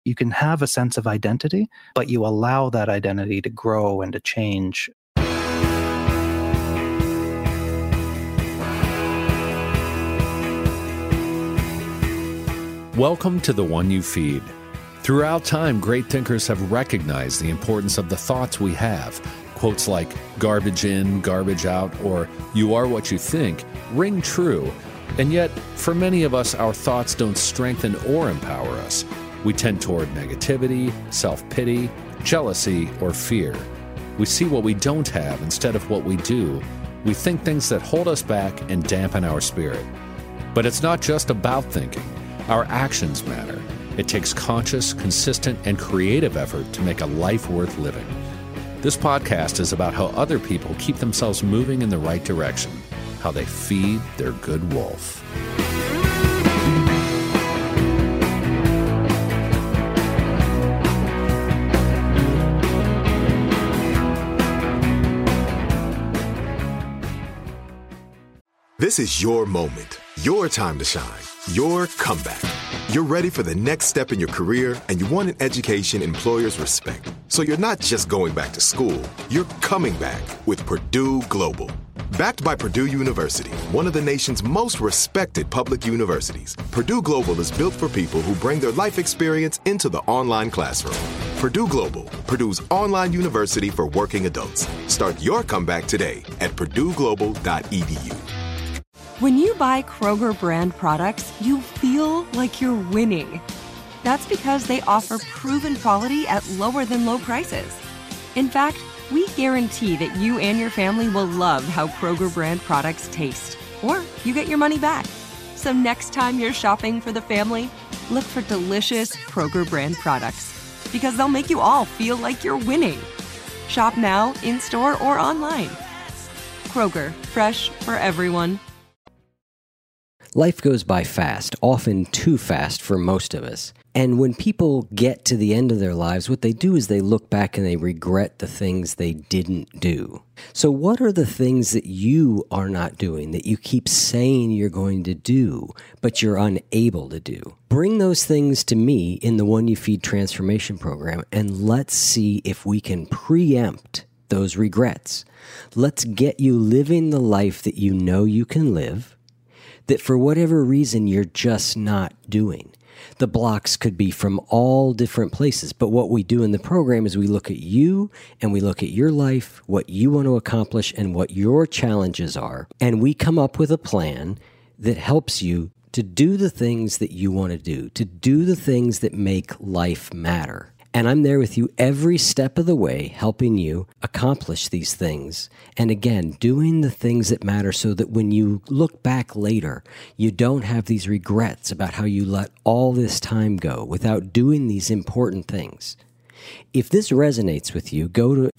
You can have a sense of identity, but you allow that identity to grow and to change. Welcome to The One You Feed. Throughout time, great thinkers have recognized the importance of the thoughts we have. Quotes like garbage in, garbage out, or you are what you think ring true. And yet, for many of us, our thoughts don't strengthen or empower us. We tend toward negativity, self-pity, jealousy, or fear. We see what we don't have instead of what we do. We think things that hold us back and dampen our spirit. But it's not just about thinking. Our actions matter. It takes conscious, consistent, and creative effort to make a life worth living. This podcast is about how other people keep themselves moving in the right direction, how they feed their good wolf. This is your moment, your time to shine, your comeback. You're ready for the next step in your career, and you want an education employers respect. So you're not just going back to school, you're coming back with Purdue Global. Backed by Purdue University, one of the nation's most respected public universities, Purdue Global is built for people who bring their life experience into the online classroom. Purdue Global, Purdue's online university for working adults. Start your comeback today at purdueglobal.edu. When you buy Kroger brand products, you feel like you're winning. That's because they offer proven quality at lower than low prices. In fact, we guarantee that you and your family will love how Kroger brand products taste, or you get your money back. So next time you're shopping for the family, look for delicious Kroger brand products, because they'll make you all feel like you're winning. Shop now, in-store, or online. Kroger, fresh for everyone. Life goes by fast, often too fast for most of us. And when people get to the end of their lives, what they do is they look back and they regret the things they didn't do. So what are the things that you are not doing, that you keep saying you're going to do, but you're unable to do? Bring those things to me in the One You Feed transformation program, and let's see if we can preempt those regrets. Let's get you living the life that you know you can live, that for whatever reason you're just not doing. The blocks could be from all different places, but what we do in the program is we look at you and we look at your life, what you want to accomplish and what your challenges are, and we come up with a plan that helps you to do the things that you want to do the things that make life matter. And I'm there with you every step of the way, helping you accomplish these things. And again, doing the things that matter so that when you look back later, you don't have these regrets about how you let all this time go without doing these important things. If this resonates with you, go to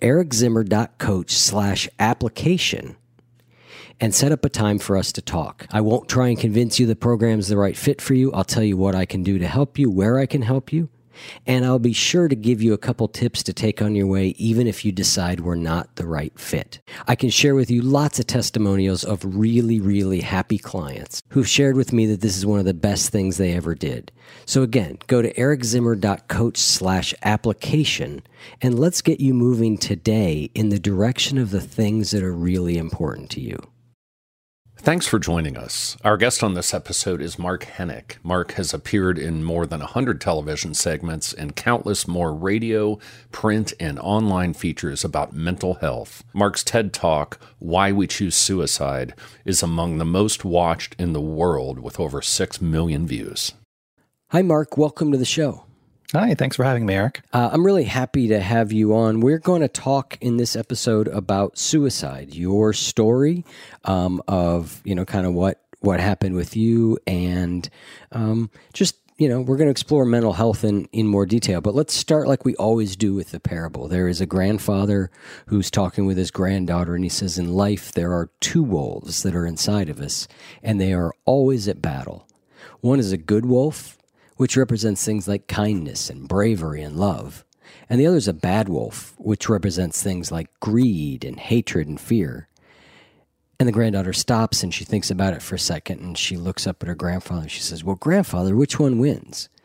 ericzimmer.coach/application and set up a time for us to talk. I won't try and convince you the program's the right fit for you. I'll tell you what I can do to help you, where I can help you. And I'll be sure to give you a couple tips to take on your way, even if you decide we're not the right fit. I can share with you lots of testimonials of really, really happy clients who've shared with me that this is one of the best things they ever did. So again, go to ericzimmer.coach/application, and let's get you moving today in the direction of the things that are really important to you. Thanks for joining us. Our guest on this episode is Mark Hennick. Mark has appeared in more than 100 television segments and countless more radio, print, and online features about mental health. Mark's TED Talk, Why We Choose Suicide, is among the most watched in the world with over 6 million views. Hi, Mark. Welcome to the show. Hi, thanks for having me, Eric. I'm really happy to have you on. We're going to talk in this episode about suicide, your story of, kind of what happened with you, and we're going to explore mental health in more detail. But let's start like we always do with the parable. There is a grandfather who's talking with his granddaughter, and he says, in life, there are two wolves that are inside of us, and they are always at battle. One is a good wolf, which represents things like kindness and bravery and love. And the other is a bad wolf, which represents things like greed and hatred and fear. And the granddaughter stops and she thinks about it for a second, and she looks up at her grandfather and she says, well, grandfather, which one wins?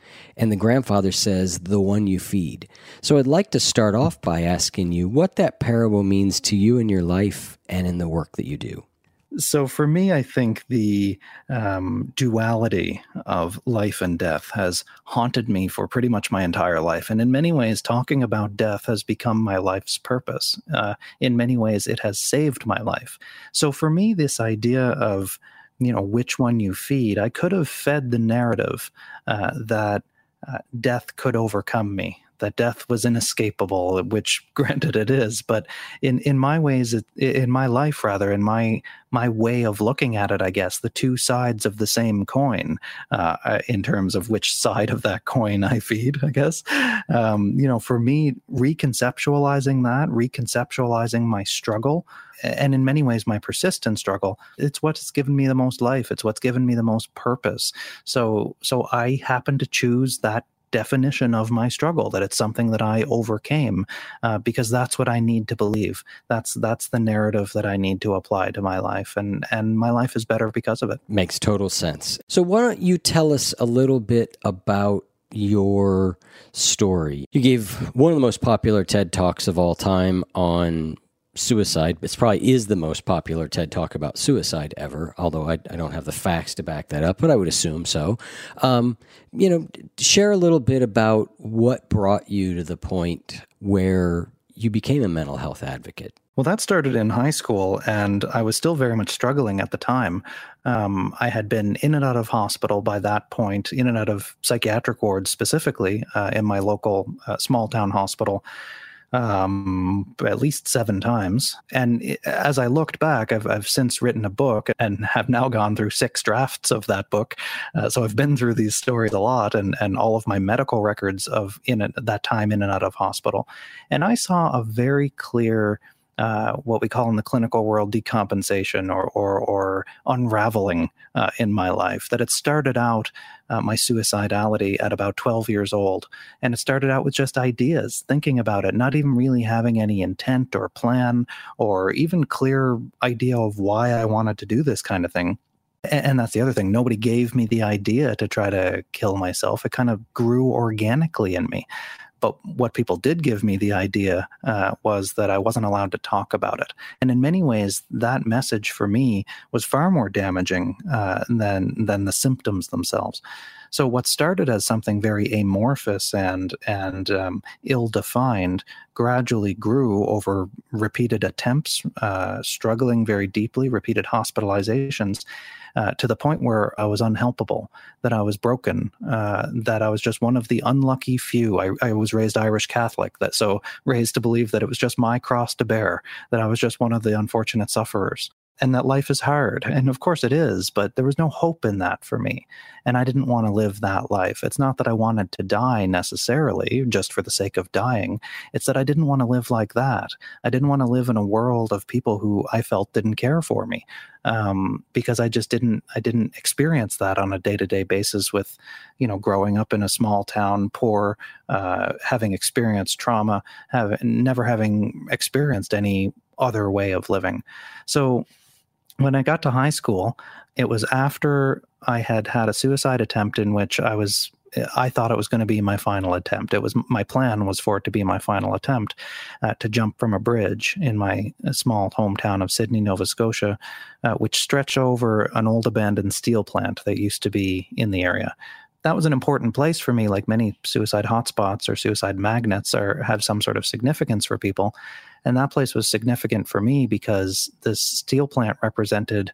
And the grandfather says, the one you feed. So I'd like to start off by asking you what that parable means to you in your life and in the work that you do. So for me, I think the duality of life and death has haunted me for pretty much my entire life. And in many ways, talking about death has become my life's purpose. In many ways, it has saved my life. So for me, this idea of, which one you feed, I could have fed the narrative that death could overcome me, that death was inescapable, which granted it is, but in my ways, in my life rather, in my way of looking at it, I guess, the two sides of the same coin, in terms of which side of that coin I feed, I guess. For me, reconceptualizing my struggle, and in many ways my persistent struggle, it's what's given me the most life. It's what's given me the most purpose. So I happen to choose that definition of my struggle, that it's something that I overcame, because that's what I need to believe. That's the narrative that I need to apply to my life, and my life is better because of it. Makes total sense. So why don't you tell us a little bit about your story? You gave one of the most popular TED Talks of all time on suicide. It probably is the most popular TED Talk about suicide ever, although I don't have the facts to back that up, but I would assume so. Share a little bit about what brought you to the point where you became a mental health advocate. Well, that started in high school, and I was still very much struggling at the time. I had been in and out of hospital by that point, in and out of psychiatric wards specifically, in my local small town hospital, at least 7 times. And as I looked back, I've since written a book and have now gone through 6 drafts of that book. So I've been through these stories a lot, and all of my medical records of that time in and out of hospital. And I saw a very clear what we call in the clinical world decompensation or unraveling in my life. That it started out, my suicidality, at about 12 years old. And it started out with just ideas, thinking about it, not even really having any intent or plan or even clear idea of why I wanted to do this kind of thing. And that's the other thing. Nobody gave me the idea to try to kill myself. It kind of grew organically in me. But what people did give me the idea was that I wasn't allowed to talk about it. And in many ways, that message for me was far more damaging than the symptoms themselves. So what started as something very amorphous and ill-defined gradually grew over repeated attempts, struggling very deeply, repeated hospitalizations, to the point where I was unhelpable, that I was broken, that I was just one of the unlucky few. I was raised Irish Catholic, so raised to believe that it was just my cross to bear, that I was just one of the unfortunate sufferers, and that life is hard. And of course it is, but there was no hope in that for me. And I didn't want to live that life. It's not that I wanted to die necessarily just for the sake of dying. It's that I didn't want to live like that. I didn't want to live in a world of people who I felt didn't care for me, because I didn't experience that on a day-to-day basis with, growing up in a small town, poor, having experienced trauma, never having experienced any other way of living. So when I got to high school, it was after I had had a suicide attempt in which I thought it was going to be my final attempt. My plan was for it to be my final attempt, to jump from a bridge in my small hometown of Sydney, Nova Scotia, which stretched over an old abandoned steel plant that used to be in the area. That was an important place for me, like many suicide hotspots or suicide magnets have some sort of significance for people. And that place was significant for me because this steel plant represented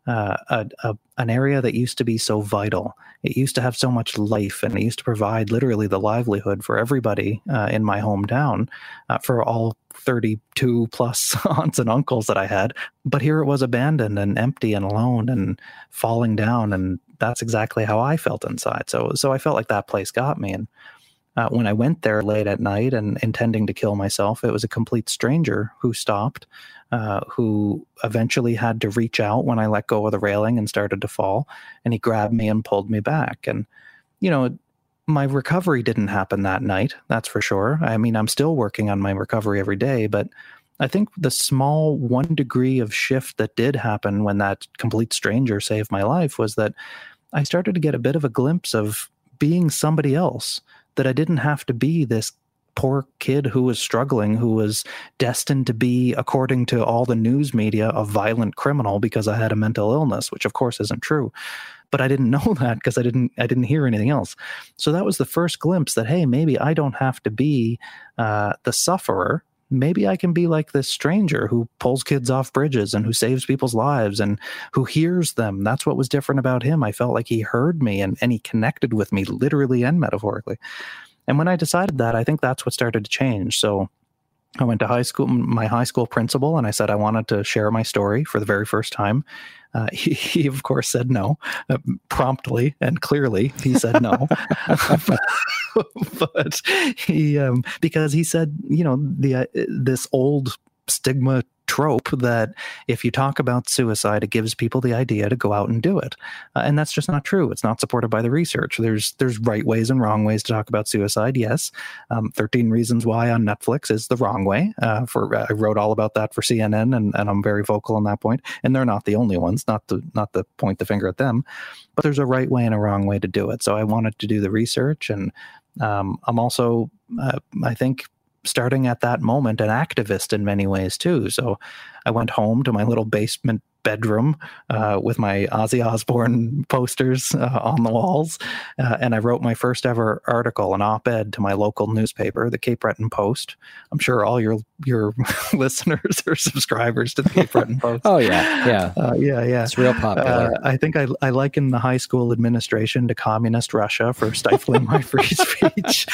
an area that used to be so vital. It used to have so much life, and it used to provide literally the livelihood for everybody in my hometown, for all 32 plus aunts and uncles that I had. But here it was abandoned and empty and alone and falling down, and that's exactly how I felt inside. So I felt like that place got me. And when I went there late at night and intending to kill myself, it was a complete stranger who stopped, who eventually had to reach out when I let go of the railing and started to fall. And he grabbed me and pulled me back. And, my recovery didn't happen that night, that's for sure. I mean, I'm still working on my recovery every day, but I think the small 1 degree of shift that did happen when that complete stranger saved my life was that I started to get a bit of a glimpse of being somebody else, that I didn't have to be this poor kid who was struggling, who was destined to be, according to all the news media, a violent criminal because I had a mental illness, which of course isn't true. But I didn't know that because I didn't hear anything else. So that was the first glimpse that, hey, maybe I don't have to be the sufferer. Maybe I can be like this stranger who pulls kids off bridges and who saves people's lives and who hears them. That's what was different about him. I felt like he heard me and he connected with me literally and metaphorically. And when I decided that, I think that's what started to change. So I went to high school, my high school principal, and I said I wanted to share my story for the very first time. He of course said no, promptly and clearly. He said no, but he because he said, this old stigma trope that if you talk about suicide, it gives people the idea to go out and do it, and that's just not true. It's not supported by the research. There's right ways and wrong ways to talk about suicide. Yes, 13 Reasons Why on Netflix is the wrong way. I wrote all about that for CNN, and I'm very vocal on that point. And they're not the only ones. Not to point the finger at them, but there's a right way and a wrong way to do it. So I wanted to do the research, and I'm also, I think, starting at that moment, an activist in many ways too. So I went home to my little basement bedroom with my Ozzy Osbourne posters on the walls, and I wrote my first ever article, an op-ed, to my local newspaper, the Cape Breton Post. I'm sure all your listeners are subscribers to the Cape Breton Post. Oh yeah. It's real popular. I think I liken the high school administration to communist Russia for stifling my free speech.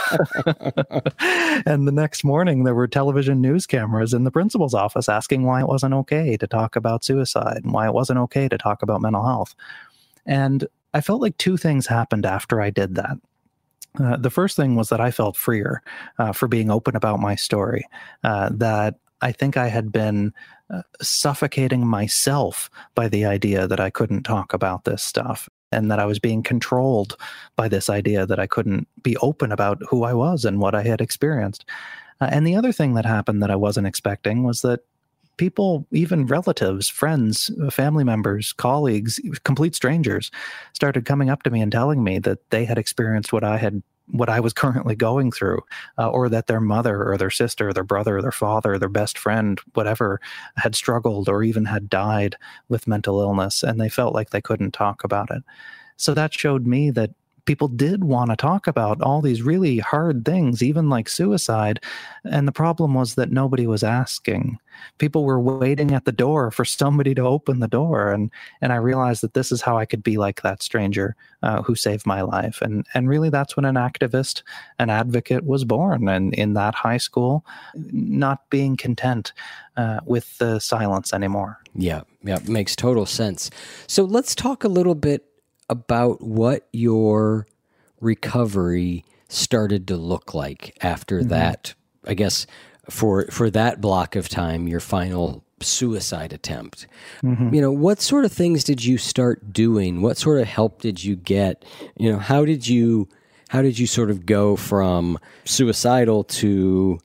And the next morning, there were television news cameras in the principal's office asking why it wasn't okay to talk about suicide and why it wasn't okay to talk about mental health. And I felt like two things happened after I did that. The first thing was that I felt freer for being open about my story, that I think I had been suffocating myself by the idea that I couldn't talk about this stuff, and that I was being controlled by this idea that I couldn't be open about who I was and what I had experienced. And the other thing that happened that I wasn't expecting was that people, even relatives, friends, family members, colleagues, complete strangers, started coming up to me and telling me that they had experienced what I was currently going through, or that their mother or their sister or their brother or their father or their best friend, whatever, had struggled or even had died with mental illness, and they felt like they couldn't talk about it. So that showed me that people did want to talk about all these really hard things, even like suicide. And the problem was that nobody was asking. People were waiting at the door for somebody to open the door. And I realized that this is how I could be like that stranger who saved my life. And really, that's when an activist, an advocate was born. And in that high school, not being content with the silence anymore. Yeah, makes total sense. So let's talk a little bit about what your recovery started to look like after that, I guess, for that block of time, your final suicide attempt. What sort of things did you start doing? What sort of help did you get? How did you sort of go from suicidal to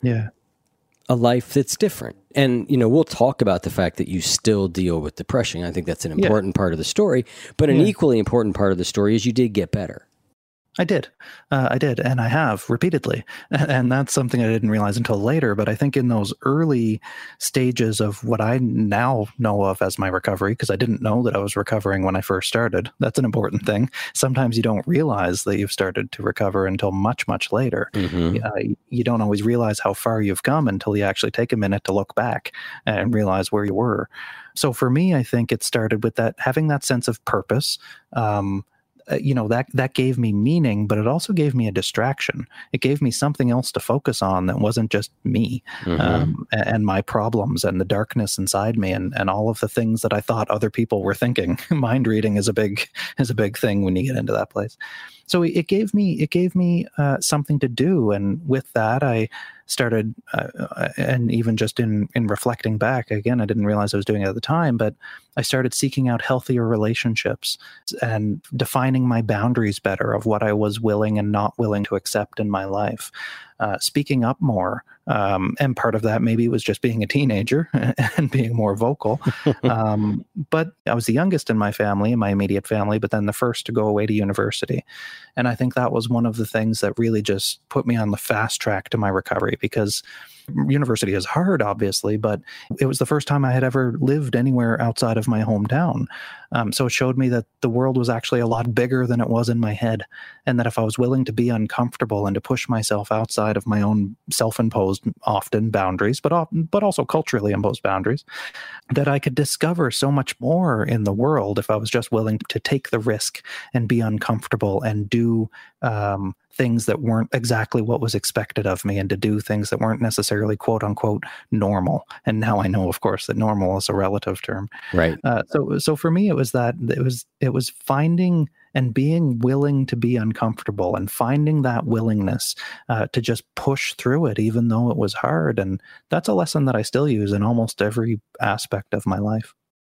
a life that's different? And, we'll talk about the fact that you still deal with depression. I think that's an important part of the story, but an equally important part of the story is you did get better. I did. And I have repeatedly. And that's something I didn't realize until later. But I think in those early stages of what I now know of as my recovery, because I didn't know that I was recovering when I first started. That's an important thing. Sometimes you don't realize that you've started to recover until much, much later. You don't always realize how far you've come until you actually take a minute to look back and realize where you were. So for me, I think it started with that, having that sense of purpose. That gave me meaning, but it also gave me a distraction. It gave me something else to focus on that wasn't just me and my problems and the darkness inside me and all of the things that I thought other people were thinking. Mind reading is a big thing when you get into that place. So it gave me something to do, and with that, I started, and even just in reflecting back, again, I didn't realize I was doing it at the time, but I started seeking out healthier relationships and defining my boundaries better of what I was willing and not willing to accept in my life. Speaking up more. And part of that maybe was just being a teenager and being more vocal. But I was the youngest in my family, in my immediate family, but then the first to go away to university. And I think that was one of the things that really just put me on the fast track to my recovery, because university is hard, obviously, but it was the first time I had ever lived anywhere outside of my hometown. So it showed me that the world was actually a lot bigger than it was in my head, and that if I was willing to be uncomfortable and to push myself outside of my own self-imposed, often boundaries, but also culturally imposed boundaries, that I could discover so much more in the world if I was just willing to take the risk and be uncomfortable and do things that weren't exactly what was expected of me, and to do things that weren't necessarily quote unquote normal. And now I know, of course, that normal is a relative term. Right. So for me, it was finding and being willing to be uncomfortable, and finding that willingness to just push through it, even though it was hard. And that's a lesson that I still use in almost every aspect of my life.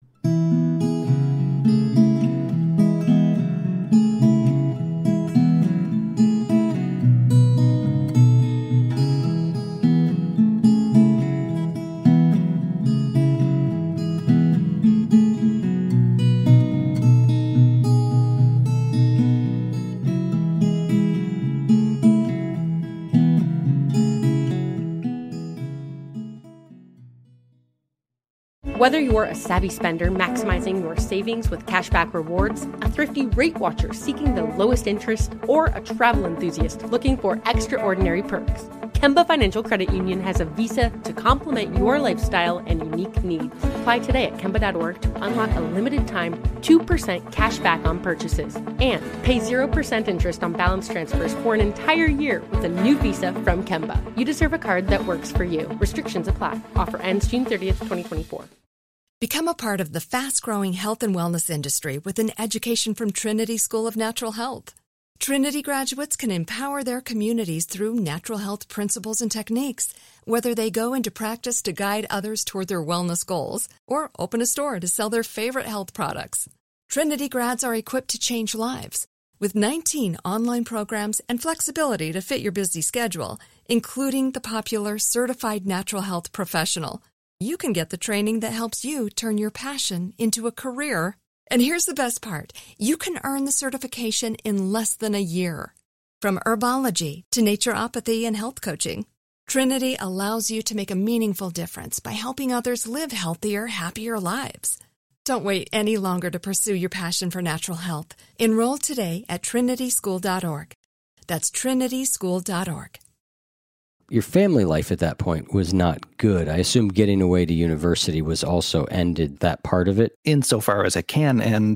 Whether you're a savvy spender maximizing your savings with cashback rewards, a thrifty rate watcher seeking the lowest interest, or a travel enthusiast looking for extraordinary perks, Kemba Financial Credit Union has a visa to complement your lifestyle and unique needs. Apply today at Kemba.org to unlock a limited time 2% cash back on purchases, and pay 0% interest on balance transfers for an entire year with a new visa from Kemba. You deserve a card that works for you. Restrictions apply. Offer ends June 30th, 2024. Become a part of the fast-growing health and wellness industry with an education from Trinity School of Natural Health. Trinity graduates can empower their communities through natural health principles and techniques, whether they go into practice to guide others toward their wellness goals or open a store to sell their favorite health products. Trinity grads are equipped to change lives. With 19 online programs and flexibility to fit your busy schedule, including the popular Certified Natural Health Professional, you can get the training that helps you turn your passion into a career. And here's the best part. You can earn the certification in less than a year. From herbology to naturopathy and health coaching, Trinity allows you to make a meaningful difference by helping others live healthier, happier lives. Don't wait any longer to pursue your passion for natural health. Enroll today at trinityschool.org. That's trinityschool.org. Your family life at that point was not good. I assume getting away to university was also ended that part of it. Insofar as it can end,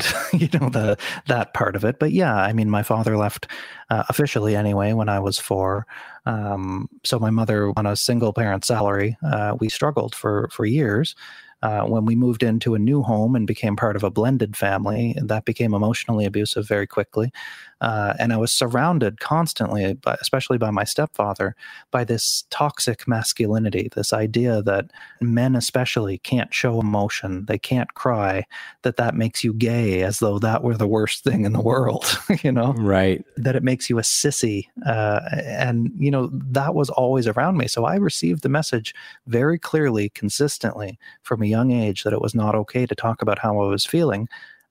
that part of it. But yeah, I mean, my father left officially anyway when I was 4. So my mother on a single parent salary, we struggled for years. When we moved into a new home and became part of a blended family, that became emotionally abusive very quickly. And I was surrounded constantly, especially by my stepfather, by this toxic masculinity, this idea that men especially can't show emotion, they can't cry, that makes you gay, as though that were the worst thing in the world, Right. That it makes you a sissy. And that was always around me. So I received the message very clearly, consistently from a young age that it was not okay to talk about how I was feeling.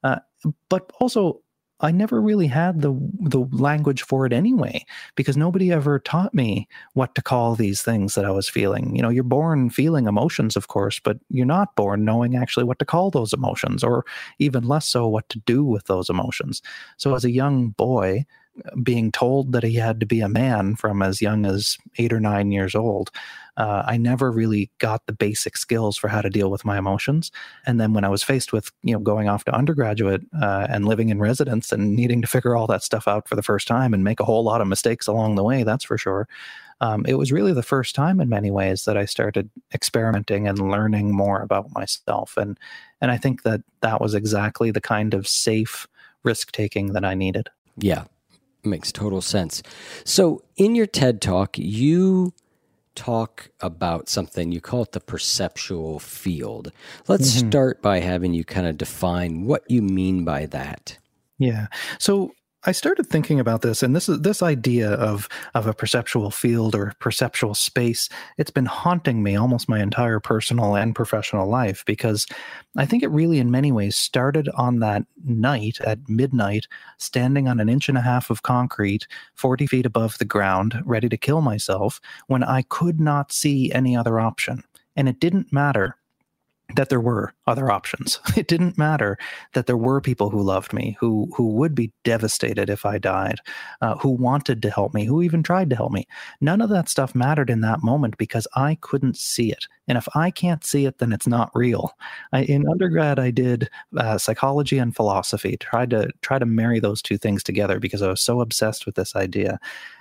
But also, I never really had the language for it anyway, because nobody ever taught me what to call these things that I was feeling. You're born feeling emotions, of course, but you're not born knowing actually what to call those emotions, or even less so what to do with those emotions. So as a young boy, being told that he had to be a man from as young as 8 or 9 years old, I never really got the basic skills for how to deal with my emotions. And then when I was faced with, going off to undergraduate and living in residence and needing to figure all that stuff out for the first time and make a whole lot of mistakes along the way, that's for sure. It was really the first time in many ways that I started experimenting and learning more about myself. And I think that was exactly the kind of safe risk-taking that I needed. Yeah, makes total sense. So in your TED Talk, you talk about something. You call it the perceptual field. Let's start by having you kind of define what you mean by that. Yeah. So I started thinking about this, and this idea of a perceptual field or perceptual space. It's been haunting me almost my entire personal and professional life, because I think it really, in many ways, started on that night at midnight, standing on 1.5 inches of concrete, 40 feet above the ground, ready to kill myself, when I could not see any other option. And it didn't matter that there were other options. It didn't matter that there were people who loved me, who would be devastated if I died, who wanted to help me, who even tried to help me. None of that stuff mattered in that moment because I couldn't see it. And if I can't see it, then it's not real. In undergrad, I did psychology and philosophy, tried to marry those two things together because I was so obsessed with this idea.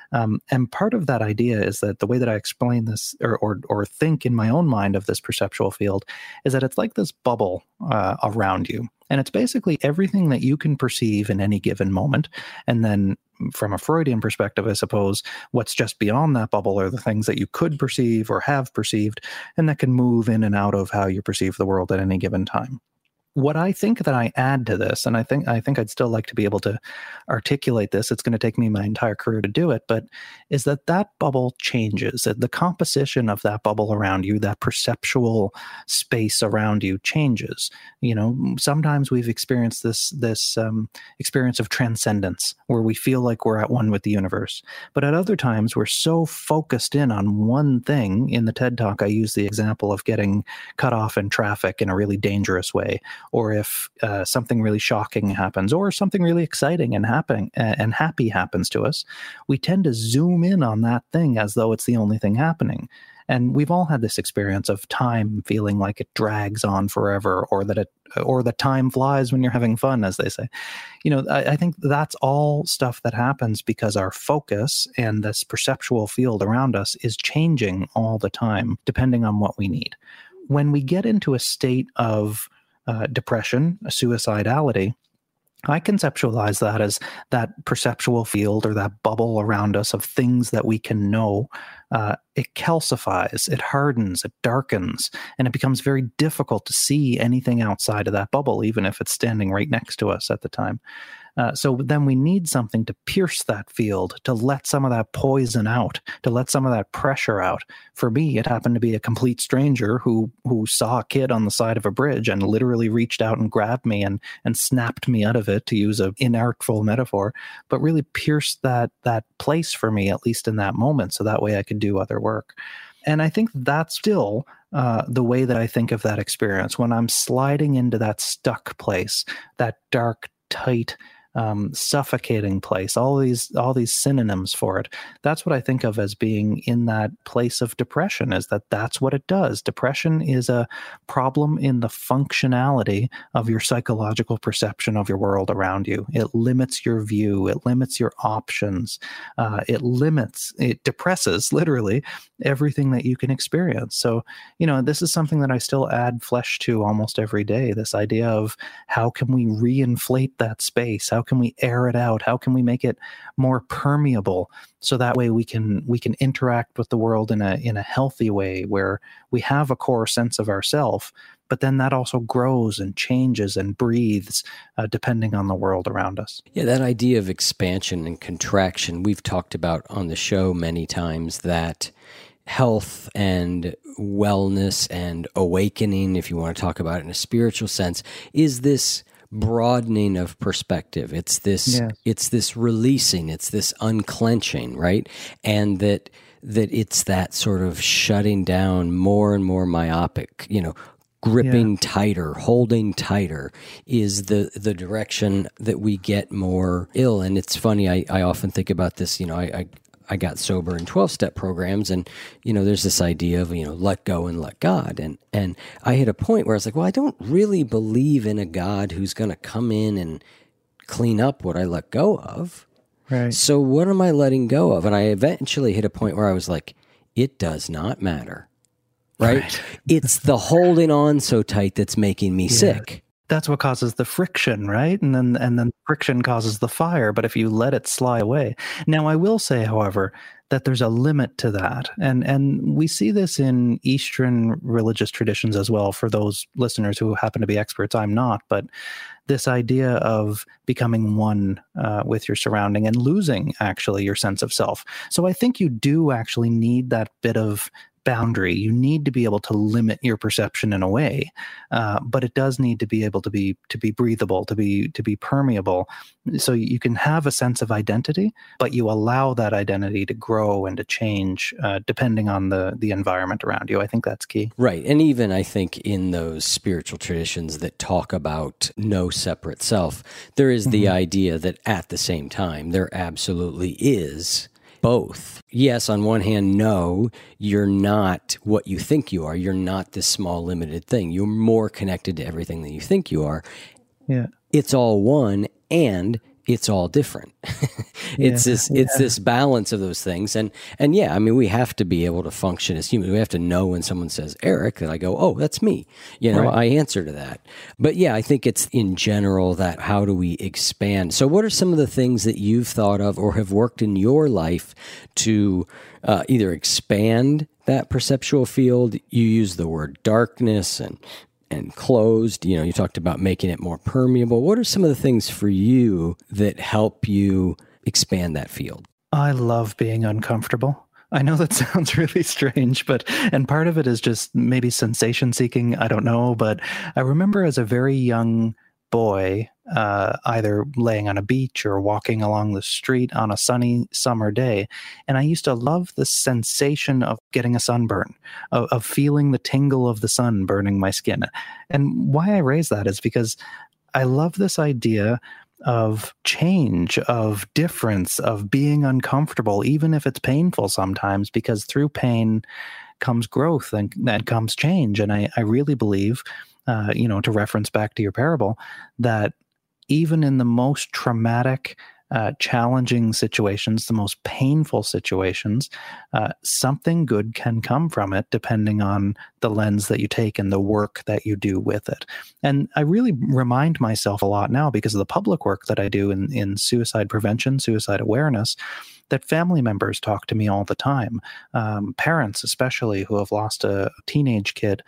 And part of that idea is that the way that I explain this or think in my own mind of this perceptual field is that it's like this bubble around you. And it's basically everything that you can perceive in any given moment. And then from a Freudian perspective, I suppose, what's just beyond that bubble are the things that you could perceive or have perceived, and that can move in and out of how you perceive the world at any given time. What I think that I add to this, and I think I'd still like to be able to articulate this, it's going to take me my entire career to do it, but is that bubble changes. The composition of that bubble around you, that perceptual space around you changes. You know, sometimes we've experienced this experience of transcendence where we feel like we're at one with the universe. But at other times, we're so focused in on one thing. In the TED Talk, I use the example of getting cut off in traffic in a really dangerous way, or if something really shocking happens, or something really exciting and happy happens to us, we tend to zoom in on that thing as though it's the only thing happening. And we've all had this experience of time feeling like it drags on forever, or that time flies when you're having fun, as they say. You know, I think that's all stuff that happens because our focus and this perceptual field around us is changing all the time, depending on what we need. When we get into a state of depression, suicidality, I conceptualize that as that perceptual field or that bubble around us of things that we can know. It calcifies, it hardens, it darkens, and it becomes very difficult to see anything outside of that bubble, even if it's standing right next to us at the time. So then we need something to pierce that field, to let some of that poison out, to let some of that pressure out. For me, it happened to be a complete stranger who saw a kid on the side of a bridge and literally reached out and grabbed me and snapped me out of it, to use an inartful metaphor, but really pierced that place for me, at least in that moment, so that way I could do other work. And I think that's still the way that I think of that experience when I'm sliding into that stuck place, that dark, tight, suffocating place, all these synonyms for it. That's what I think of as being in that place of depression, is that's what it does. Depression is a problem in the functionality of your psychological perception of your world around you. It limits your view. It limits your options. It depresses literally everything that you can experience. So, you know, this is something that I still add flesh to almost every day, this idea of how can we reinflate that space? How can we air it out? How can we make it more permeable, so that way we can interact with the world in a healthy way, where we have a core sense of ourself, but then that also grows and changes and breathes depending on the world around us. Yeah, that idea of expansion and contraction, we've talked about on the show many times, that health and wellness and awakening, if you want to talk about it in a spiritual sense, is this broadening of perspective. It's this releasing, it's this unclenching, right? And that it's that sort of shutting down, more and more myopic, you know, gripping tighter, holding tighter is the direction that we get more ill. And it's funny, I often think about this, you know, I got sober in 12-step programs, and, you know, there's this idea of, you know, let go and let God. And I hit a point where I was like, well, I don't really believe in a God who's going to come in and clean up what I let go of. Right. So what am I letting go of? And I eventually hit a point where I was like, it does not matter. Right? It's the holding on so tight that's making me sick. That's what causes the friction, right? And then friction causes the fire. But if you let it slide away. Now, I will say, however, that there's a limit to that. And we see this in Eastern religious traditions as well, for those listeners who happen to be experts. I'm not, but this idea of becoming one with your surrounding and losing actually your sense of self. So I think you do actually need that bit of boundary. You need to be able to limit your perception in a way, but it does need to be able to be breathable, to be permeable, so you can have a sense of identity, but you allow that identity to grow and to change depending on the environment around you. I think that's key. Right. And even I think in those spiritual traditions that talk about no separate self, there is the idea that at the same time, there absolutely is both. Yes, on one hand, no, you're not what you think you are. You're not this small, limited thing. You're more connected to everything than you think you are. Yeah. It's all one, and it's all different. It's this balance of those things. And yeah, I mean, we have to be able to function as humans. We have to know when someone says Eric, that I go, oh, that's me. Right. I answer to that. But yeah, I think it's in general that how do we expand? So what are some of the things that you've thought of or have worked in your life to either expand that perceptual field? You use the word darkness and closed. You talked about making it more permeable. What are some of the things for you that help you expand that field? I love being uncomfortable. I know that sounds really strange, and part of it is just maybe sensation seeking. I don't know, but I remember as a very young boy, either laying on a beach or walking along the street on a sunny summer day. And I used to love the sensation of getting a sunburn, of feeling the tingle of the sun burning my skin. And why I raise that is because I love this idea of change, of difference, of being uncomfortable, even if it's painful sometimes, because through pain comes growth and comes change. And I really believe, to reference back to your parable, that even in the most traumatic, challenging situations, the most painful situations, something good can come from it, depending on the lens that you take and the work that you do with it. And I really remind myself a lot now, because of the public work that I do in suicide prevention, suicide awareness, that family members talk to me all the time, parents especially, who have lost a teenage kid,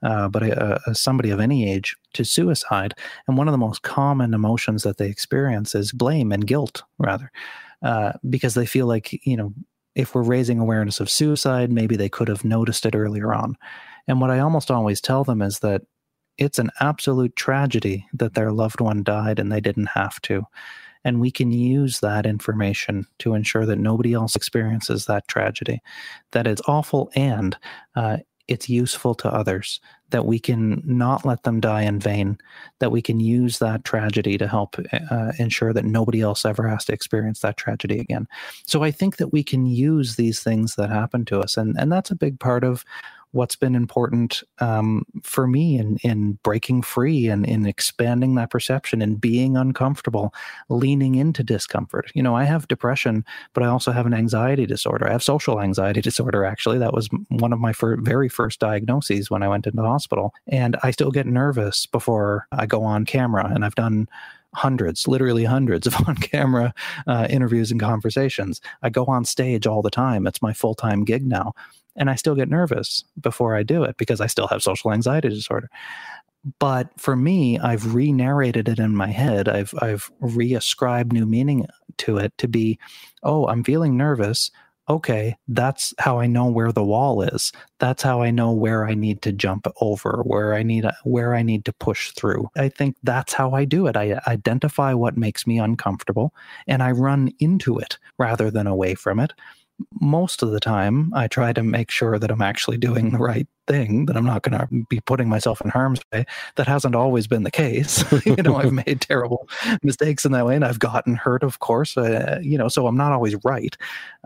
but somebody of any age, to suicide. And one of the most common emotions that they experience is blame and guilt, rather, because they feel like, if we're raising awareness of suicide, maybe they could have noticed it earlier on. And what I almost always tell them is that it's an absolute tragedy that their loved one died and they didn't have to. And we can use that information to ensure that nobody else experiences that tragedy, that it's awful and it's useful to others, that we can not let them die in vain, that we can use that tragedy to help ensure that nobody else ever has to experience that tragedy again. So I think that we can use these things that happen to us. And that's a big part of what's been important for me in breaking free and in expanding that perception and being uncomfortable, leaning into discomfort. I have depression, but I also have an anxiety disorder. I have social anxiety disorder, actually. That was one of my very first diagnoses when I went into hospital. And I still get nervous before I go on camera. And I've done literally hundreds of on-camera interviews and conversations. I go on stage all the time. It's my full-time gig now. And I still get nervous before I do it because I still have social anxiety disorder. But for me, I've re-narrated it in my head. I've reascribed new meaning to it to be, oh, I'm feeling nervous. Okay, that's how I know where the wall is. That's how I know where I need to jump over, where I need to push through. I think that's how I do it. I identify what makes me uncomfortable and I run into it rather than away from it. Most of the time, I try to make sure that I'm actually doing the right thing, that I'm not going to be putting myself in harm's way. That hasn't always been the case. I've made terrible mistakes in that way, and I've gotten hurt, of course, so I'm not always right.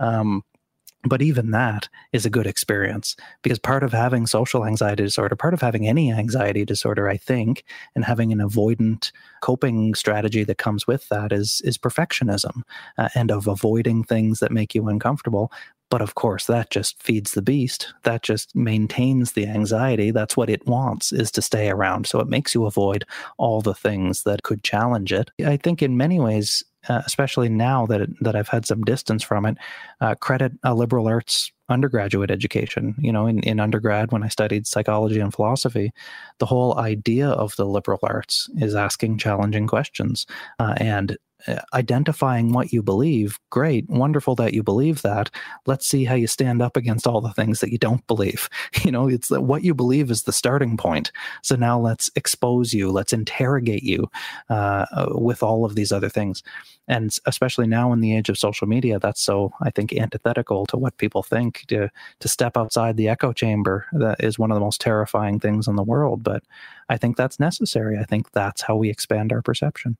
But even that is a good experience, because part of having social anxiety disorder, part of having any anxiety disorder, I think, and having an avoidant coping strategy that comes with that is perfectionism and of avoiding things that make you uncomfortable. But of course, that just feeds the beast. That just maintains the anxiety. That's what it wants, is to stay around. So it makes you avoid all the things that could challenge it. I think in many ways, especially now that I've had some distance from it, credit a liberal arts undergraduate education. In undergrad, when I studied psychology and philosophy, the whole idea of the liberal arts is asking challenging questions and identifying what you believe. Great, wonderful that you believe that. Let's see how you stand up against all the things that you don't believe. It's what you believe is the starting point. So now let's expose you, let's interrogate you with all of these other things. And especially now in the age of social media, that's so, I think, antithetical to what people think. To step outside the echo chamber, that is one of the most terrifying things in the world. But I think that's necessary. I think that's how we expand our perception.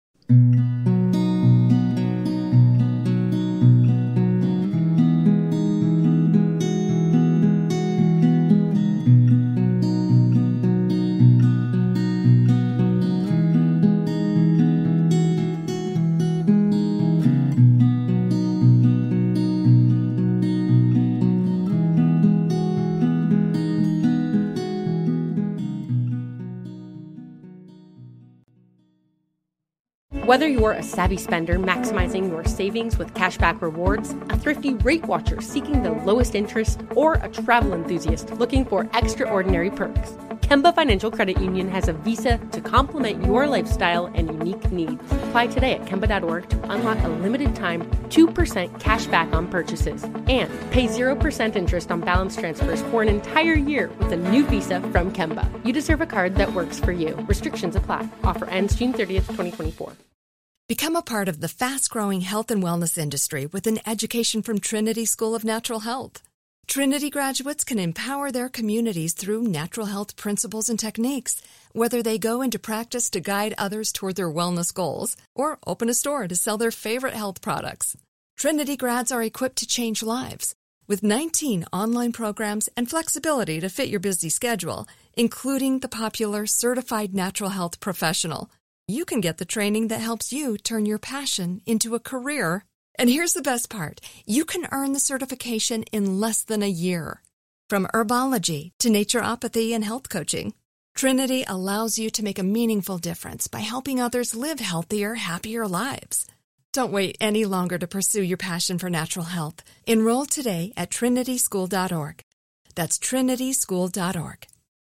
Whether you're a savvy spender maximizing your savings with cashback rewards, a thrifty rate watcher seeking the lowest interest, or a travel enthusiast looking for extraordinary perks, Kemba Financial Credit Union has a visa to complement your lifestyle and unique needs. Apply today at Kemba.org to unlock a limited-time 2% cash back on purchases and pay 0% interest on balance transfers for an entire year with a new visa from Kemba. You deserve a card that works for you. Restrictions apply. Offer ends June 30th, 2024. Become a part of the fast-growing health and wellness industry with an education from Trinity School of Natural Health. Trinity graduates can empower their communities through natural health principles and techniques, whether they go into practice to guide others toward their wellness goals or open a store to sell their favorite health products. Trinity grads are equipped to change lives. With 19 online programs and flexibility to fit your busy schedule, including the popular Certified Natural Health Professional, you can get the training that helps you turn your passion into a career. And here's the best part. You can earn the certification in less than a year. From herbology to naturopathy and health coaching, Trinity allows you to make a meaningful difference by helping others live healthier, happier lives. Don't wait any longer to pursue your passion for natural health. Enroll today at trinityschool.org. That's trinityschool.org.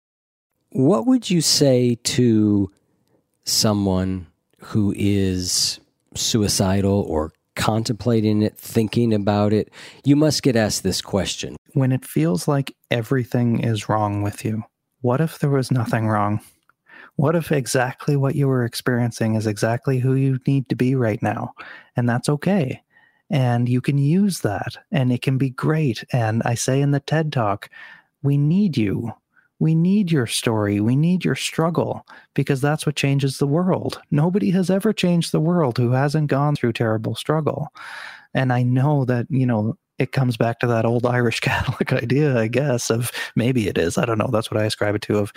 What would you say to someone who is suicidal or contemplating it, thinking about it? You must get asked this question. When it feels like everything is wrong with you, what if there was nothing wrong? What if exactly what you were experiencing is exactly who you need to be right now? And that's okay. And you can use that, and it can be great. And I say in the TED Talk, we need you. We need your story. We need your struggle, because that's what changes the world. Nobody has ever changed the world who hasn't gone through terrible struggle. And I know that, it comes back to that old Irish Catholic idea, I guess, of maybe it is. I don't know. That's what I ascribe it to, of,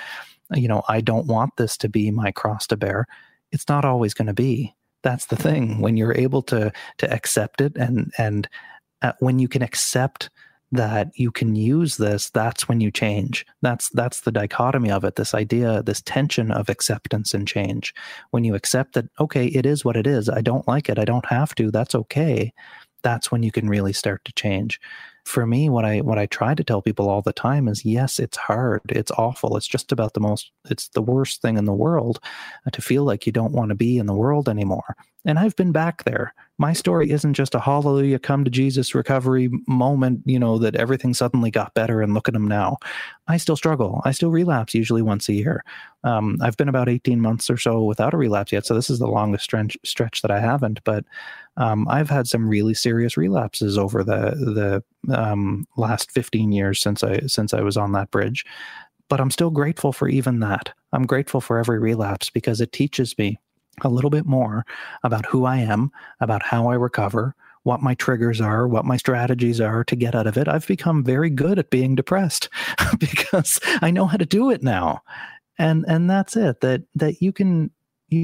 I don't want this to be my cross to bear. It's not always going to be. That's the thing. When you're able to accept it and when you can accept that you can use this, that's when you change. That's the dichotomy of it, this idea, this tension of acceptance and change. When you accept that, okay, it is what it is. I don't like it. I don't have to. That's okay. That's when you can really start to change. For me, what I try to tell people all the time is, yes, it's hard. It's awful. It's just about it's the worst thing in the world to feel like you don't want to be in the world anymore. And I've been back there. My story isn't just a hallelujah, come to Jesus recovery moment, that everything suddenly got better and look at them now. I still struggle. I still relapse usually once a year. I've been about 18 months or so without a relapse yet. So this is the longest stretch that I haven't. But I've had some really serious relapses over the last 15 years since I was on that bridge. But I'm still grateful for even that. I'm grateful for every relapse, because it teaches me a little bit more about who I am, about how I recover, what my triggers are, what my strategies are to get out of it. I've become very good at being depressed because I know how to do it now. And that's it, that you can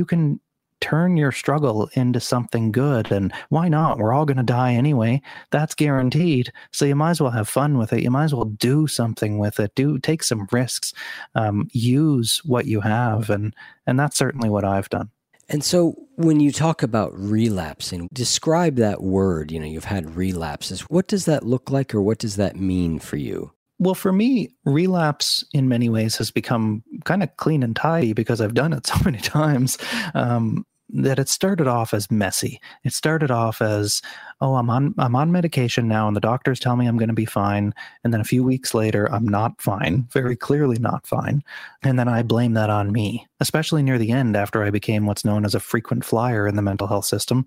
turn your struggle into something good. And why not? We're all going to die anyway. That's guaranteed. So you might as well have fun with it. You might as well do something with it. Take some risks, use what you have. And that's certainly what I've done. And so when you talk about relapsing, describe that word. You've had relapses. What does that look like, or what does that mean for you? Well, for me, relapse in many ways has become kind of clean and tidy because I've done it so many times. That it started off as messy. It started off as, I'm on medication now, and the doctors tell me I'm going to be fine. And then a few weeks later, I'm not fine, very clearly not fine. And then I blame that on me, especially near the end after I became what's known as a frequent flyer in the mental health system,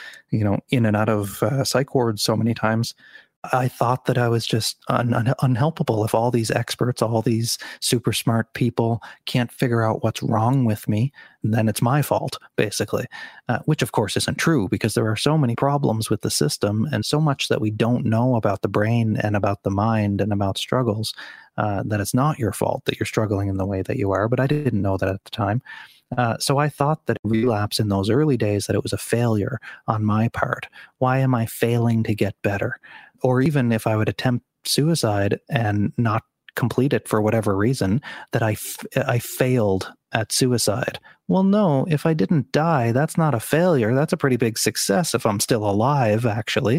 in and out of psych wards so many times. I thought that I was just unhelpable. If all these experts, all these super smart people can't figure out what's wrong with me, then it's my fault, basically, which of course isn't true, because there are so many problems with the system and so much that we don't know about the brain and about the mind and about struggles, that it's not your fault that you're struggling in the way that you are. But I didn't know that at the time. So I thought that relapse in those early days, that it was a failure on my part. Why am I failing to get better? Or even if I would attempt suicide and not complete it for whatever reason, that I failed at suicide. Well, no, if I didn't die, that's not a failure. That's a pretty big success if I'm still alive, actually.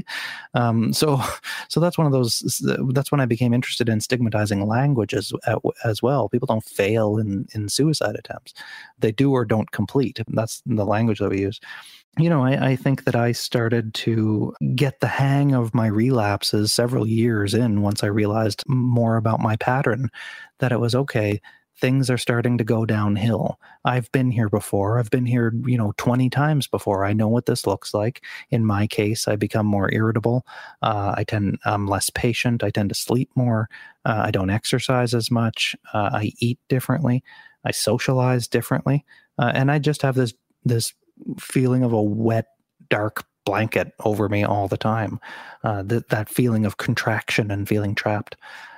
So that's one of those, that's when I became interested in stigmatizing language as well. People don't fail in suicide attempts. They do or don't complete. That's the language that we use. I think that I started to get the hang of my relapses several years in, once I realized more about my pattern, that it was okay. Things are starting to go downhill. I've been here before. I've been here, 20 times before. I know what this looks like. In my case, I become more irritable. I'm less patient. I tend to sleep more. I don't exercise as much. I eat differently. I socialize differently. And I just have this feeling of a wet, dark blanket over me all the time. That feeling of contraction and feeling trapped.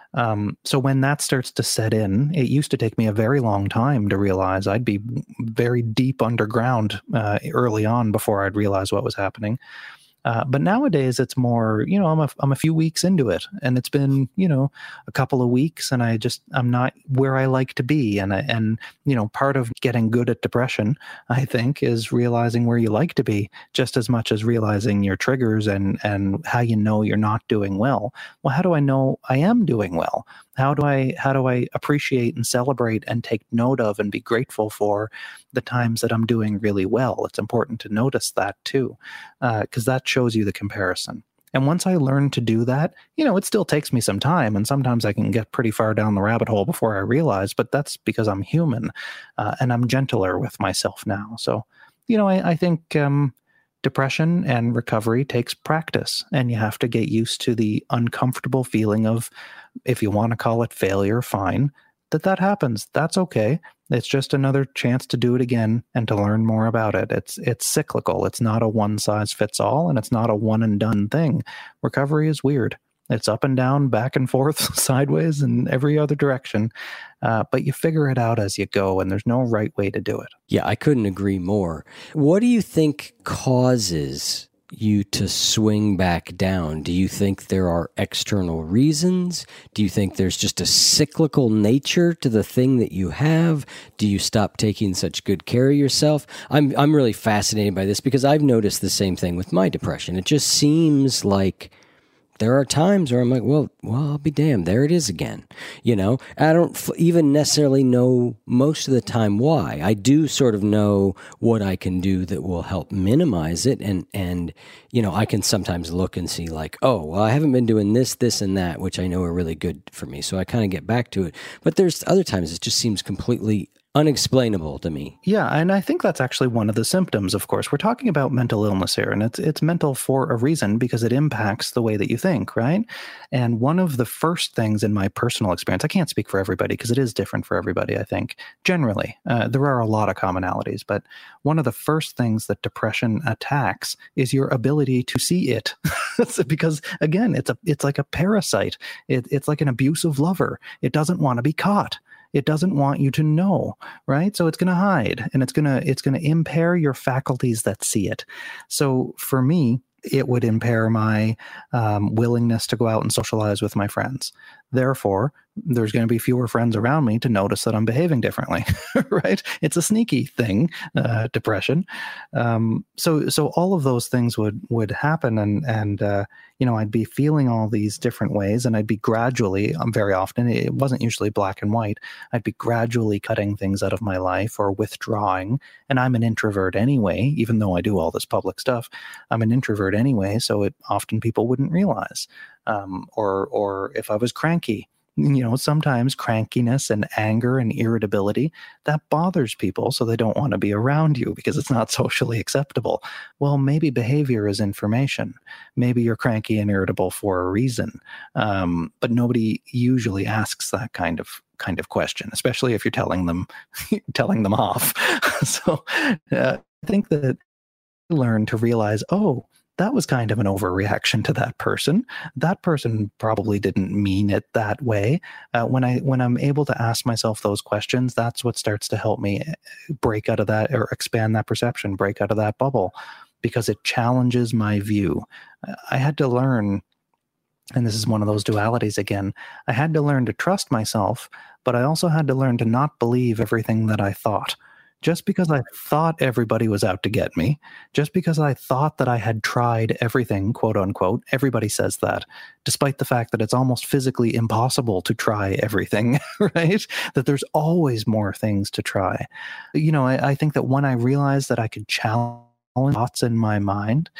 So when that starts to set in, it used to take me a very long time to realize. I'd be very deep underground early on before I'd realize what was happening. But nowadays it's more, I'm a few weeks into it, and it's been, a couple of weeks, and I'm not where I like to be. And part of getting good at depression, I think, is realizing where you like to be, just as much as realizing your triggers and how you're not doing well. Well, how do I know I am doing well? How do I appreciate and celebrate and take note of and be grateful for the times that I'm doing really well? It's important to notice that too, because that shows you the comparison. And once I learn to do that, it still takes me some time, and sometimes I can get pretty far down the rabbit hole before I realize, but that's because I'm human, and I'm gentler with myself now. So, I think depression and recovery takes practice, and you have to get used to the uncomfortable feeling of, if you want to call it failure, fine, that happens. That's okay. It's just another chance to do it again and to learn more about it. It's cyclical. It's not a one size fits all, and it's not a one and done thing. Recovery is weird. It's up and down, back and forth, sideways, and every other direction. But you figure it out as you go, and there's no right way to do it. Yeah, I couldn't agree more. What do you think causes you to swing back down? Do you think there are external reasons? Do you think there's just a cyclical nature to the thing that you have? Do you stop taking such good care of yourself? I'm really fascinated by this, because I've noticed the same thing with my depression. It just seems like there are times where I'm like, well, I'll be damned. There it is again. I don't even necessarily know most of the time why. I do sort of know what I can do that will help minimize it. And I can sometimes look and see like, oh, well, I haven't been doing this, and that, which I know are really good for me. So I kind of get back to it. But there's other times it just seems completely unexplainable to me. Yeah, and I think that's actually one of the symptoms, of course. We're talking about mental illness here, and it's mental for a reason, because it impacts the way that you think, right? And one of the first things in my personal experience, I can't speak for everybody because it is different for everybody, I think. Generally, there are a lot of commonalities, but one of the first things that depression attacks is your ability to see it. Because, again, it's like a parasite. It's like an abusive lover. It doesn't want to be caught. It doesn't want you to know, right? So it's going to hide, and it's going to impair your faculties that see it. So for me, it would impair my willingness to go out and socialize with my friends. Therefore, there's going to be fewer friends around me to notice that I'm behaving differently, right? It's a sneaky thing, depression. So all of those things would happen, and I'd be feeling all these different ways, and I'd be gradually, very often, it wasn't usually black and white, I'd be gradually cutting things out of my life or withdrawing. And I'm an introvert anyway, even though I do all this public stuff, I'm an introvert anyway, so it often people wouldn't realize. Or if I was cranky, sometimes crankiness and anger and irritability, that bothers people, so they don't want to be around you because it's not socially acceptable. Well, maybe behavior is information. Maybe you're cranky and irritable for a reason. But nobody usually asks that kind of question, especially if you're telling them off. So I think that I learned to realize, that was kind of an overreaction to that person. That person probably didn't mean it that way. When I'm able to ask myself those questions, that's what starts to help me break out of that, or expand that perception, break out of that bubble, because it challenges my view. I had to learn, and this is one of those dualities again, I had to learn to trust myself, but I also had to learn to not believe everything that I thought. Just because I thought everybody was out to get me, just because I thought that I had tried everything, quote unquote, everybody says that, despite the fact that it's almost physically impossible to try everything, right? That there's always more things to try. I think that when I realized that I could challenge thoughts in my mind,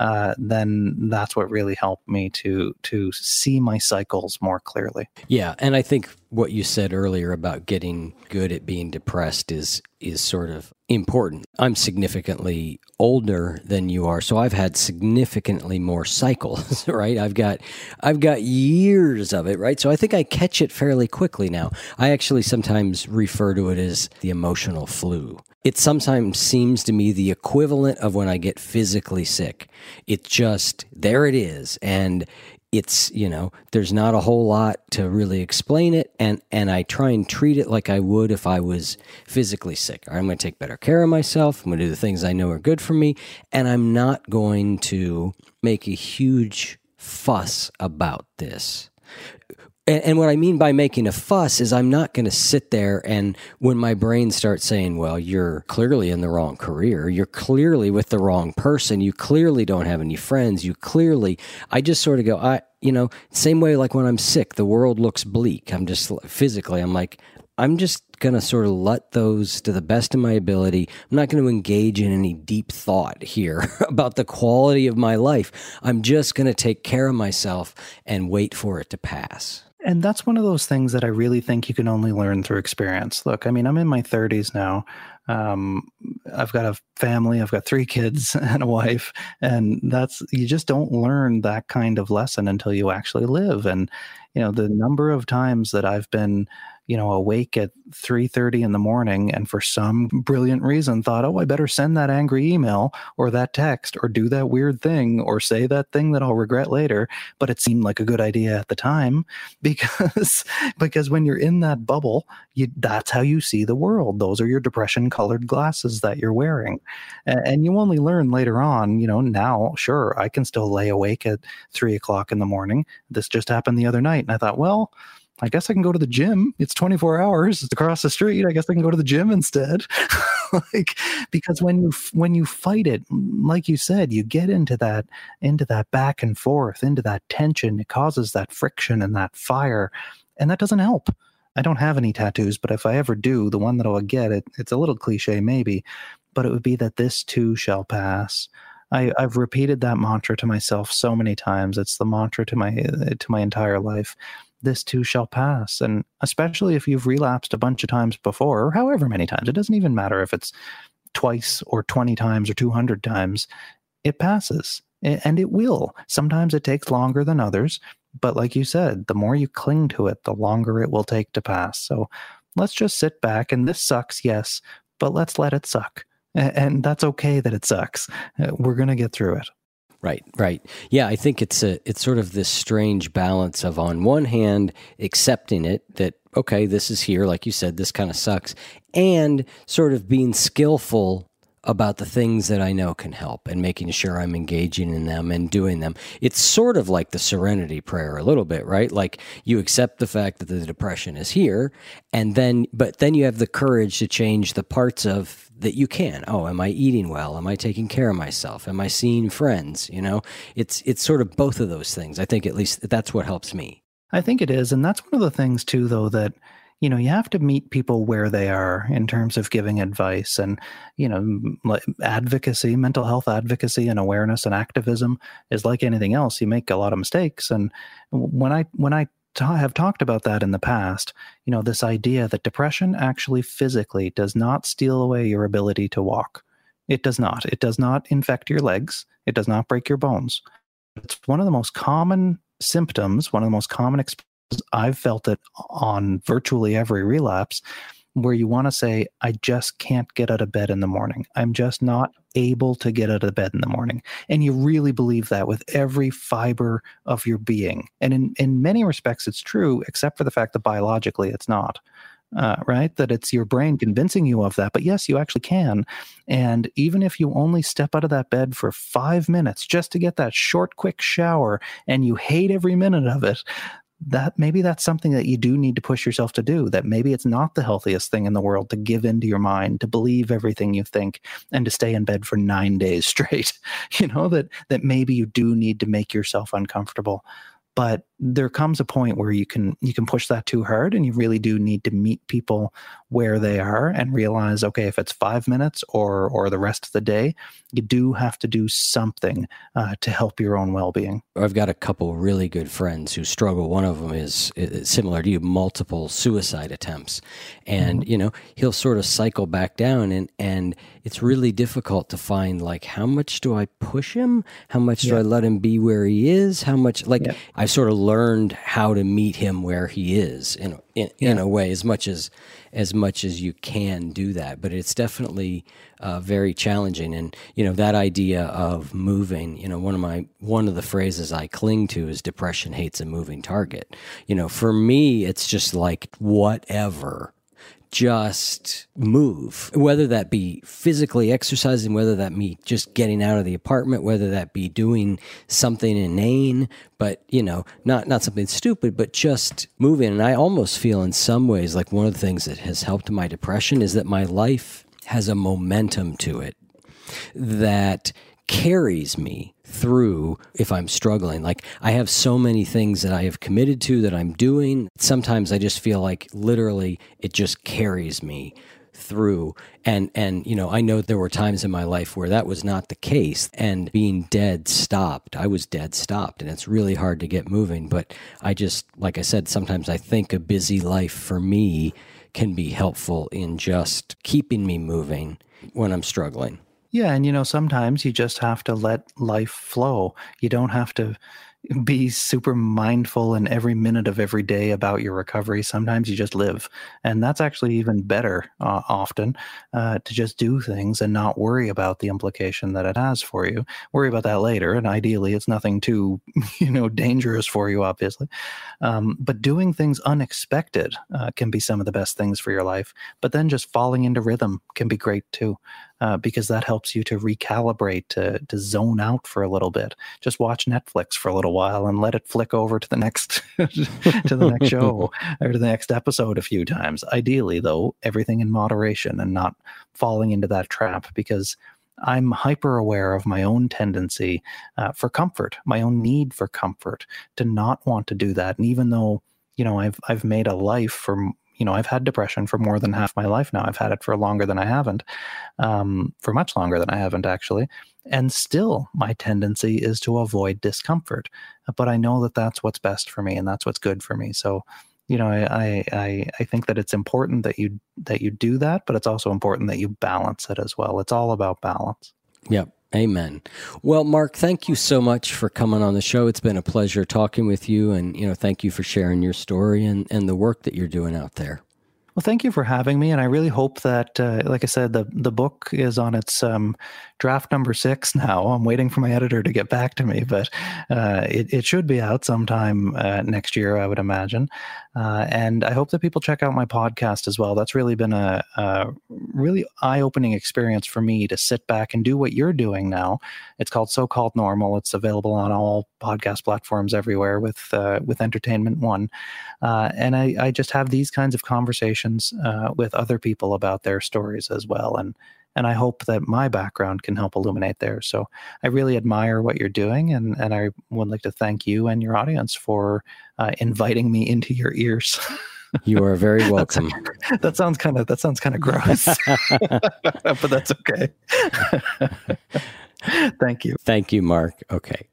then that's what really helped me to see my cycles more clearly. Yeah, and I think what you said earlier about getting good at being depressed is sort of important. I'm significantly older than you are, so I've had significantly more cycles, right? I've got years of it, right? So I think I catch it fairly quickly now. I actually sometimes refer to it as the emotional flu. It sometimes seems to me the equivalent of when I get physically sick. It's just, there it is. And it's, there's not a whole lot to really explain it. And I try and treat it like I would if I was physically sick. I'm going to take better care of myself. I'm going to do the things I know are good for me. And I'm not going to make a huge fuss about this. And what I mean by making a fuss is I'm not going to sit there and when my brain starts saying, well, you're clearly in the wrong career, you're clearly with the wrong person, you clearly don't have any friends, I just sort of go, same way like when I'm sick, the world looks bleak. I'm just physically, I'm just going to sort of let those to the best of my ability. I'm not going to engage in any deep thought here about the quality of my life. I'm just going to take care of myself and wait for it to pass. And that's one of those things that I really think you can only learn through experience. Look, I'm in my 30s now. I've got a family, I've got 3 kids and a wife, and you just don't learn that kind of lesson until you actually live. And, the number of times that I've been, awake at 3:30 in the morning and for some brilliant reason thought, I better send that angry email or that text or do that weird thing or say that thing that I'll regret later. But it seemed like a good idea at the time because when you're in that bubble, that's how you see the world. Those are your depression colored glasses that you're wearing. And you only learn later on, now, sure, I can still lay awake at 3 o'clock in the morning. This just happened the other night. And I thought, well, I guess I can go to the gym. It's 24 hours. It's across the street. I guess I can go to the gym instead. Because when you fight it, like you said, you get into that back and forth, into that tension. It causes that friction and that fire, and that doesn't help. I don't have any tattoos, but if I ever do, the one that I'll get, it's a little cliche maybe, but it would be that this too shall pass. I've repeated that mantra to myself so many times. It's the mantra to my entire life. This too shall pass. And especially if you've relapsed a bunch of times before, or however many times, it doesn't even matter if it's twice or 20 times or 200 times, it passes. And it will. Sometimes it takes longer than others. But like you said, the more you cling to it, the longer it will take to pass. So let's just sit back. And this sucks, yes, but let's let it suck. And that's okay that it sucks. We're going to get through it. Right. Yeah, I think it's sort of this strange balance of, on one hand, accepting it, that, okay, this is here, like you said, this kind of sucks, and sort of being skillful about the things that I know can help and making sure I'm engaging in them and doing them. It's sort of like the serenity prayer a little bit, right? Like you accept the fact that the depression is here, but then you have the courage to change the parts of that you can. Oh, am I eating well? Am I taking care of myself? Am I seeing friends? It's sort of both of those things. I think at least that's what helps me. I think it is. And that's one of the things too, though, that you have to meet people where they are in terms of giving advice and, advocacy, mental health advocacy and awareness and activism is like anything else. You make a lot of mistakes. And when I have talked about that in the past, this idea that depression actually physically does not steal away your ability to walk. It does not. It does not infect your legs. It does not break your bones. It's one of the most common symptoms, one of the most common experiences. I've felt it on virtually every relapse where you want to say, I just can't get out of bed in the morning. I'm just not able to get out of bed in the morning. And you really believe that with every fiber of your being. And in many respects, it's true, except for the fact that biologically it's not. Right? That it's your brain convincing you of that. But yes, you actually can. And even if you only step out of that bed for 5 minutes just to get that short, quick shower and you hate every minute of it, that maybe that's something that you do need to push yourself to do, that maybe it's not the healthiest thing in the world to give into your mind, to believe everything you think, and to stay in bed for 9 days straight, that maybe you do need to make yourself uncomfortable. But there comes a point where you can push that too hard, and you really do need to meet people where they are and realize, okay, if it's 5 minutes or the rest of the day, you do have to do something to help your own well-being. I've got a couple really good friends who struggle. One of them is similar to you, multiple suicide attempts. And, he'll sort of cycle back down and it's really difficult to find, like, how much do I push him? How much do I let him be where he is? How much, I sort of learned how to meet him where he is in a way, as much as you can do that. But it's definitely very challenging. And, that idea of moving, one of the phrases I cling to is depression hates a moving target. For me, it's just like, whatever. Just move, whether that be physically exercising, whether that be just getting out of the apartment, whether that be doing something inane, but, not something stupid, but just moving. And I almost feel in some ways like one of the things that has helped my depression is that my life has a momentum to it that carries me through if I'm struggling. Like, I have so many things that I have committed to that I'm doing. Sometimes I just feel like literally it just carries me through. And I know there were times in my life where that was not the case, and being dead stopped. I was dead stopped, and it's really hard to get moving. But I just, like I said, sometimes I think a busy life for me can be helpful in just keeping me moving when I'm struggling. Yeah, and sometimes you just have to let life flow. You don't have to be super mindful in every minute of every day about your recovery. Sometimes you just live. And that's actually even better often, to just do things and not worry about the implication that it has for you. Worry about that later. And ideally, it's nothing too, dangerous for you, obviously. But doing things unexpected can be some of the best things for your life. But then just falling into rhythm can be great too. Because that helps you to recalibrate, to zone out for a little bit. Just watch Netflix for a little while and let it flick over to the next to the next show or to the next episode a few times. Ideally, though, everything in moderation and not falling into that trap, because I'm hyper aware of my own tendency for comfort, my own need for comfort, to not want to do that. And even though, I've made a life from I've had depression for more than half my life now. I've had it for longer than I haven't, for much longer than I haven't, actually. And still, my tendency is to avoid discomfort. But I know that that's what's best for me, and that's what's good for me. So, I think that it's important that you do that, but it's also important that you balance it as well. It's all about balance. Yep. Amen. Well, Mark, thank you so much for coming on the show. It's been a pleasure talking with you, and thank you for sharing your story and the work that you're doing out there. Well, thank you for having me, and I really hope that, like I said, the book is on its draft number 6 now. I'm waiting for my editor to get back to me, but it should be out sometime next year, I would imagine. And I hope that people check out my podcast as well. That's really been a really eye-opening experience for me to sit back and do what you're doing now. It's called So-Called Normal. It's available on all podcast platforms everywhere with Entertainment One. And I just have these kinds of conversations with other people about their stories as well. And I hope that my background can help illuminate theirs. So I really admire what you're doing, and I would like to thank you and your audience for inviting me into your ears. You are very welcome. That sounds kind of gross, but that's okay. Thank you. Thank you, Mark. Okay.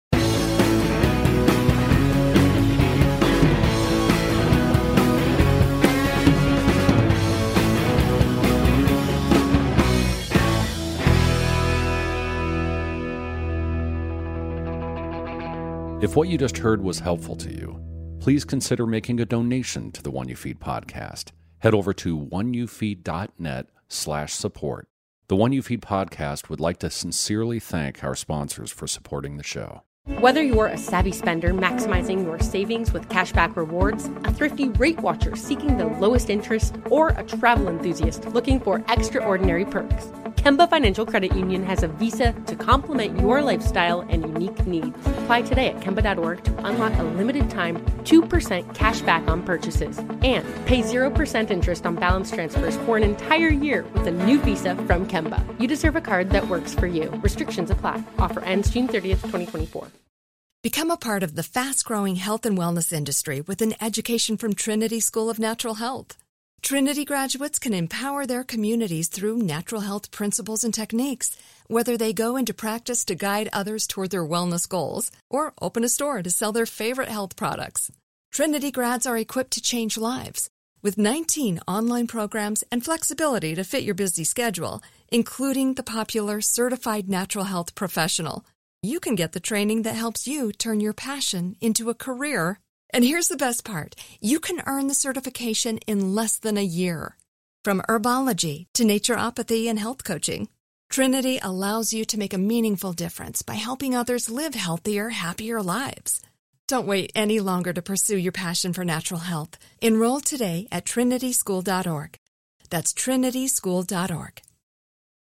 If what you just heard was helpful to you, please consider making a donation to the One You Feed podcast. Head over to oneyoufeed.net/support. The One You Feed podcast would like to sincerely thank our sponsors for supporting the show. Whether you're a savvy spender maximizing your savings with cashback rewards, a thrifty rate watcher seeking the lowest interest, or a travel enthusiast looking for extraordinary perks, Kemba Financial Credit Union has a visa to complement your lifestyle and unique needs. Apply today at Kemba.org to unlock a limited time 2% cash back on purchases and pay 0% interest on balance transfers for an entire year with a new visa from Kemba. You deserve a card that works for you. Restrictions apply. Offer ends June 30th, 2024. Become a part of the fast-growing health and wellness industry with an education from Trinity School of Natural Health. Trinity graduates can empower their communities through natural health principles and techniques, whether they go into practice to guide others toward their wellness goals or open a store to sell their favorite health products. Trinity grads are equipped to change lives with 19 online programs and flexibility to fit your busy schedule, including the popular Certified Natural Health Professional. You can get the training that helps you turn your passion into a career. And here's the best part. You can earn the certification in less than a year. From herbology to naturopathy and health coaching, Trinity allows you to make a meaningful difference by helping others live healthier, happier lives. Don't wait any longer to pursue your passion for natural health. Enroll today at trinityschool.org. That's trinityschool.org.